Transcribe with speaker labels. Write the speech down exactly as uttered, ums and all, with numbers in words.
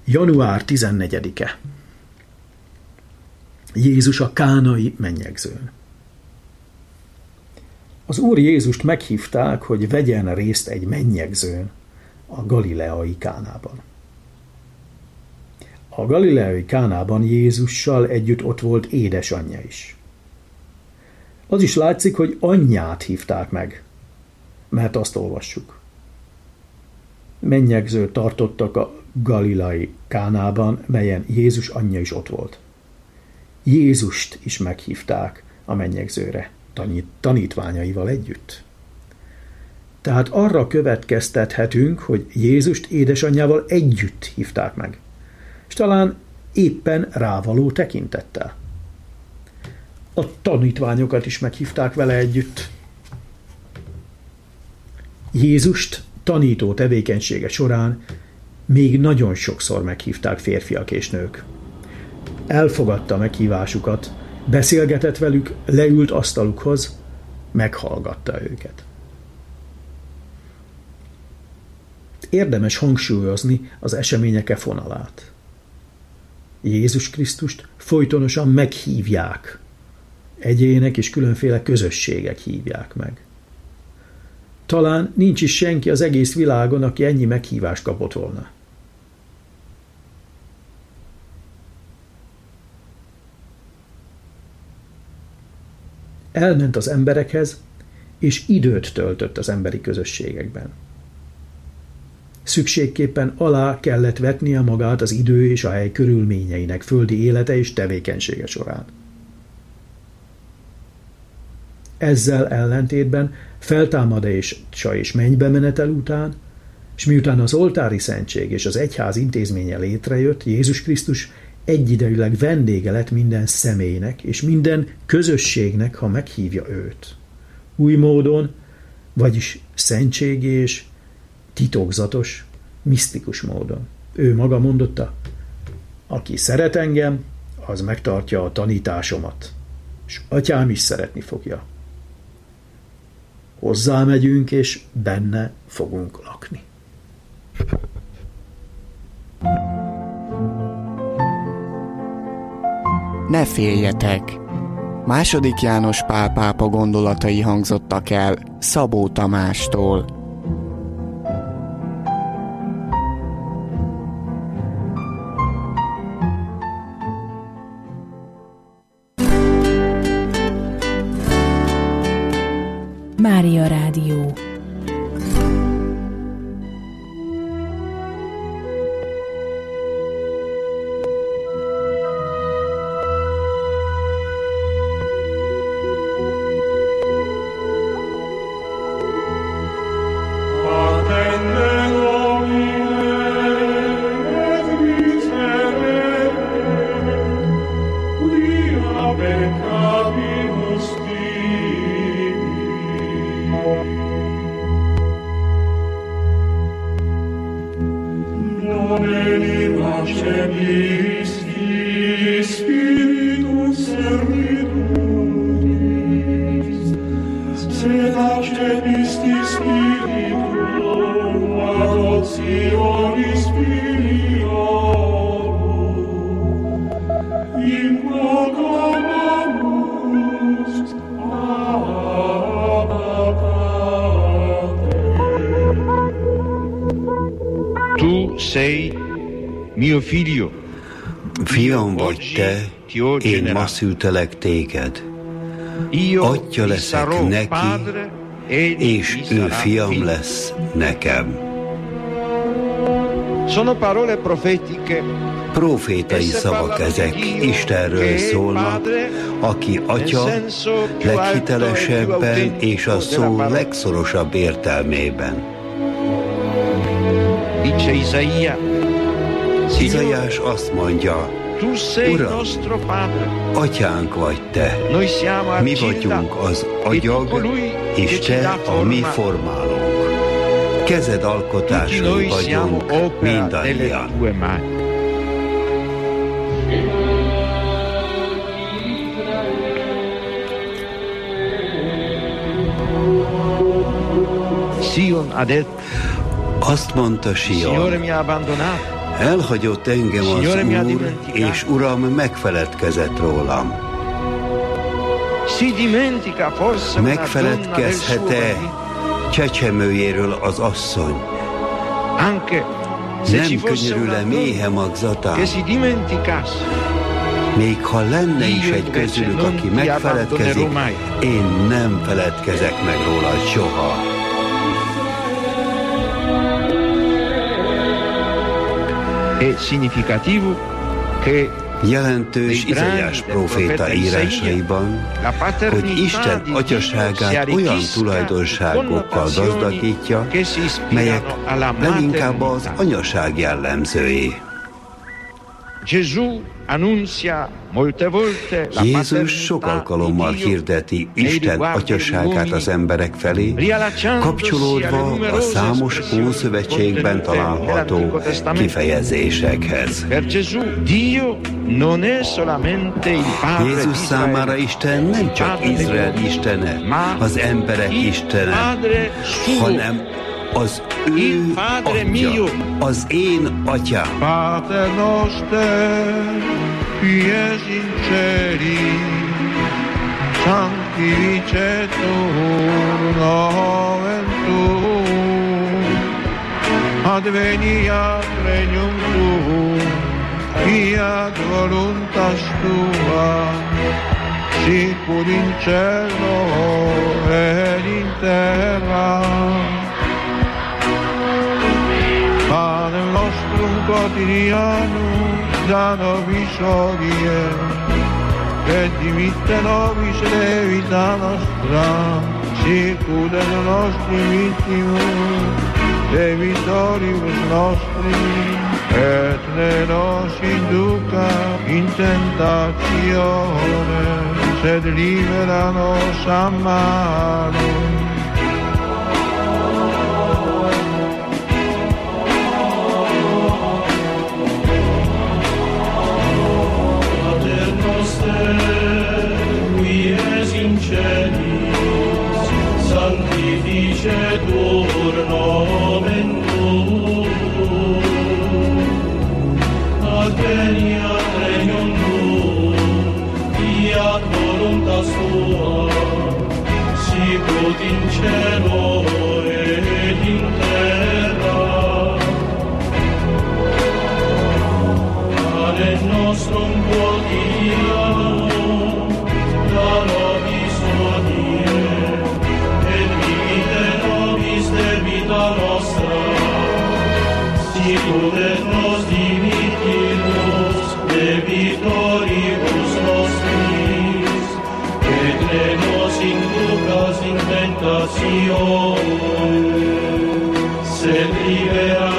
Speaker 1: január tizennegyedike. Jézus a kánai mennyegzőn. Az Úr Jézust meghívták, hogy vegyen részt egy mennyegzőn a galileai Kánában. A galileai Kánában Jézussal együtt ott volt édesanyja is. Az is látszik, hogy anyját hívták meg, mert azt olvassuk. Mennyegzőt tartottak a galileai Kánában, melyen Jézus anyja is ott volt. Jézust is meghívták a mennyegzőre, tanít, tanítványaival együtt. Tehát arra következtethetünk, hogy Jézust édesanyjával együtt hívták meg, és talán éppen rávaló tekintettel. A tanítványokat is meghívták vele együtt. Jézust tanító tevékenysége során még nagyon sokszor meghívták férfiak és nők. Elfogadta meghívásukat, beszélgetett velük, leült asztalukhoz, meghallgatta őket. Érdemes hangsúlyozni az események e fonalát. Jézus Krisztust folytonosan meghívják. Egyének és különféle közösségek hívják meg. Talán nincs is senki az egész világon, aki ennyi meghívást kapott volna. Elment az emberekhez, és időt töltött az emberi közösségekben. Szükségképpen alá kellett vetnie magát az idő és a hely körülményeinek földi élete és tevékenysége során. Ezzel ellentétben feltámadása és mennybe menetel után, és miután az oltári szentség és az egyház intézménye létrejött, Jézus Krisztus egyidejűleg vendége lett minden személynek és minden közösségnek, ha meghívja őt. Új módon, vagyis szentségi és titokzatos, misztikus módon. Ő maga mondotta, aki szeret engem, az megtartja a tanításomat, és atyám is szeretni fogja. Hozzámegyünk, és benne fogunk lakni.
Speaker 2: Ne féljetek! Második János Pál pápa gondolatai hangzottak el Szabó Tamástól.
Speaker 3: Mária Rádió.
Speaker 4: Fiam vagy te, én ma szültelek téged. Atya leszek neki, és ő fiam lesz nekem. Profétai szavak ezek, Istenről szólnak, aki atya leghitelesebben és a szó legszorosabb értelmében. Izaiás azt mondja, Uram, atyánk vagy te, mi vagyunk az agyag, és te a mi formálónk. Kezed alkotásai vagyunk mindannyian. Azt mondta Sion, Elhagyott engem az Úr, és Uram megfeledkezett rólam. Megfeledkezhet-e csecsemőjéről az asszony? Nem könyörül-e méhe magzatán? Még ha lenne is egy közülük, aki megfeledkezik, én nem feledkezek meg rólad soha. Jelentős Izaiás próféta írásaiban, hogy Isten atyaságát olyan tulajdonságokkal gazdagítja, melyek leginkább az anyaság jellemzői. Jézus sok alkalommal hirdeti Isten atyaságát az emberek felé, kapcsolódva a számos Ószövetségben található kifejezésekhez. Jézus számára Isten nem csak Izrael istene, az emberek istene, hanem az ő atya, az én atyám.
Speaker 5: Pater noster, qui es in celi, sanctificetur nomen tuum, adveniat regnum tuum, fiat voluntas tua, sicur in cielo et in terra. Panem nostrum quotidianum da nobis hodie, et dimitte nobis debita nostra, sicut et nostri vittimus debitoribus nostri, et ne nos induca in tentatione, sed libera nos a malo.
Speaker 6: Sanctificetur nomen tuum, adveniat regnum tuum, fiat voluntas tua, sicut in cielo et in terra. Panem nostrum quotidianum da nobis hodie, debita nostra, sicut et nos dimittimus debitoribus nostris, et ne nos inducas in tentatione, sed libera